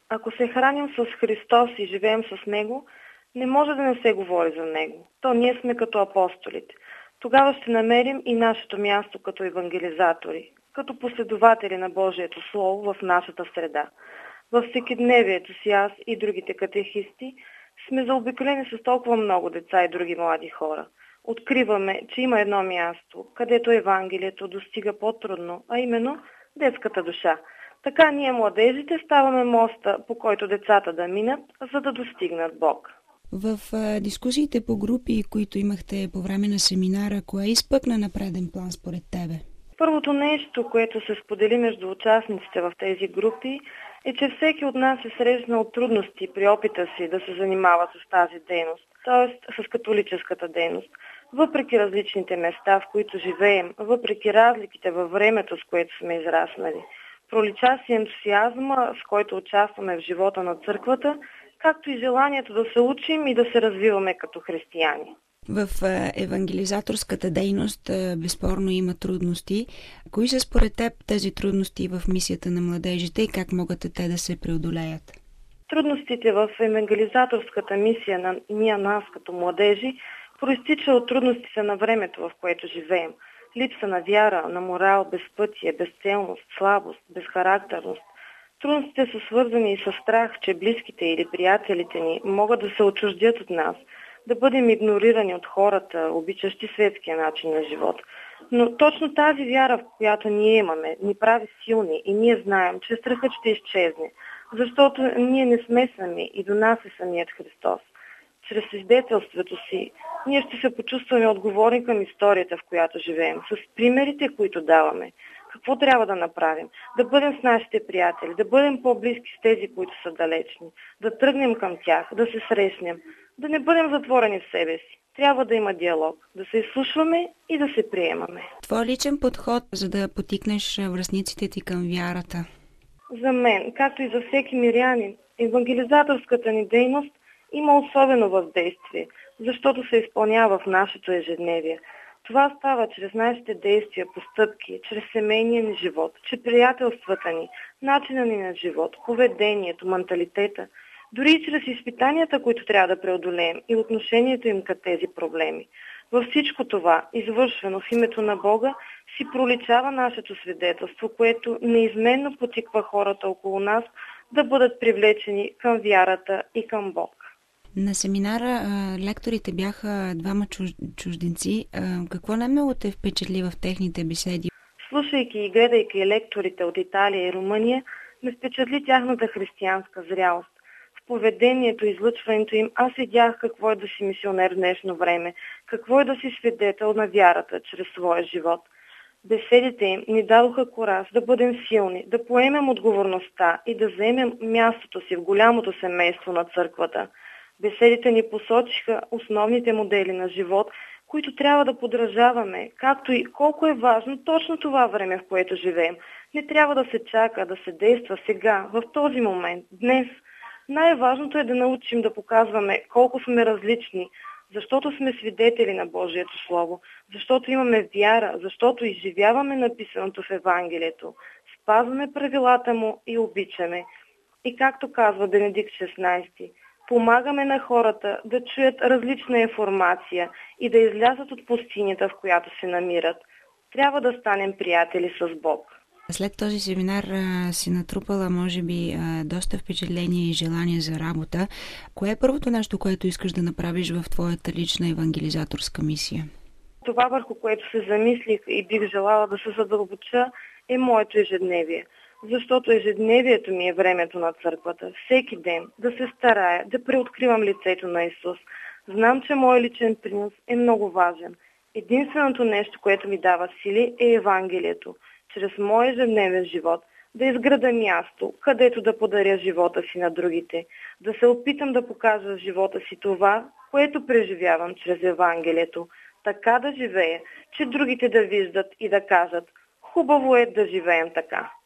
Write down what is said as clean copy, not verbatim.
Ако се храним с Христос и живеем с Него, не може да не се говори за Него. То ние сме като апостолите. Тогава ще намерим и нашето място като евангелизатори, като последователи на Божието Слово в нашата среда. Във всекидневието си аз и другите катехисти сме заобиколени с толкова много деца и други млади хора. Откриваме, че има едно място, където Евангелието достига по-трудно, а именно детската душа. Така ние, младежите, ставаме моста, по който децата да минат, за да достигнат Бог. В дискусиите по групи, които имахте по време на семинара, кое изпъкна на преден план според тебе? Първото нещо, което се сподели между участниците в тези групи, е, че всеки от нас е срещнал трудности при опита си да се занимава с тази дейност, т.е. с католическата дейност. Въпреки различните места, в които живеем, въпреки разликите във времето, с което сме израснали, пролича си ентусиазма, с който участваме в живота на църквата, както и желанието да се учим и да се развиваме като християни. В евангелизаторската дейност безспорно има трудности. Кои са според теб тези трудности в мисията на младежите и как могат те да се преодолеят? Трудностите в евангелизаторската мисия на нас като младежи проистича от трудностите на времето, в което живеем. Липса на вяра, на морал, безпътие, безцелност, слабост, безхарактерност. Трудностите са свързани и с страх, че близките или приятелите ни могат да се отчуждят от нас, да бъдем игнорирани от хората, обичащи светския начин на живот. Но точно тази вяра, в която ние имаме, ни прави силни и ние знаем, че страхът ще изчезне, защото ние не сме сами и до нас е самият Христос. Чрез свидетелството си ние ще се почувстваме отговорни към историята, в която живеем, с примерите, които даваме. Какво трябва да направим? Да бъдем с нашите приятели, да бъдем по-близки с тези, които са далечни, да тръгнем към тях, да се срещнем, да не бъдем затворени в себе си. Трябва да има диалог, да се изслушваме и да се приемаме. Твой личен подход, за да потикнеш връстниците ти към вярата? За мен, както и за всеки мирянин, евангелизаторската ни дейност има особено въздействие, защото се изпълнява в нашето ежедневие. Това става чрез нашите действия, постъпки, чрез семейния ни живот, чрез приятелствата ни, начина ни на живот, поведението, менталитета, дори и чрез изпитанията, които трябва да преодолеем и отношението им към тези проблеми. Във всичко това, извършвано в името на Бога, си проличава нашето свидетелство, което неизменно потиква хората около нас да бъдат привлечени към вярата и към Бог. На семинара лекторите бяха двама чужденци. Какво най-много те впечатли в техните беседи? Слушайки и гледайки лекторите от Италия и Румъния, ме впечатли тяхната християнска зрялост. В поведението и излъчването им аз видях какво е да си мисионер в днешно време, какво е да си свидетел на вярата чрез своя живот. Беседите им ни дадоха кураж да бъдем силни, да поемем отговорността и да заемем мястото си в голямото семейство на църквата. Беседите ни посочиха основните модели на живот, които трябва да подражаваме, както и колко е важно точно това време, в което живеем. Не трябва да се чака, да се действа сега, в този момент, днес. Най-важното е да научим да показваме колко сме различни, защото сме свидетели на Божието Слово, защото имаме вяра, защото изживяваме написаното в Евангелието, спазваме правилата му и обичаме. И както казва Бенедикт XVI, помагаме на хората да чуят различна информация и да излязат от пустинята, в която се намират. Трябва да станем приятели с Бог. След този семинар си натрупала, може би, доста впечатление и желание за работа. Кое е първото нещо, което искаш да направиш в твоята лична евангелизаторска мисия? Това, върху което се замислих и бих желала да се задълбоча, е моето ежедневие. Защото ежедневието ми е времето на църквата. Всеки ден да се старая, да преоткривам лицето на Исус. Знам, че моят личен принос е много важен. Единственото нещо, което ми дава сили, е Евангелието. Чрез моя ежедневен живот да изграда място, където да подаря живота си на другите. Да се опитам да покажа в живота си това, което преживявам чрез Евангелието. Така да живея, че другите да виждат и да кажат: хубаво е да живеем така.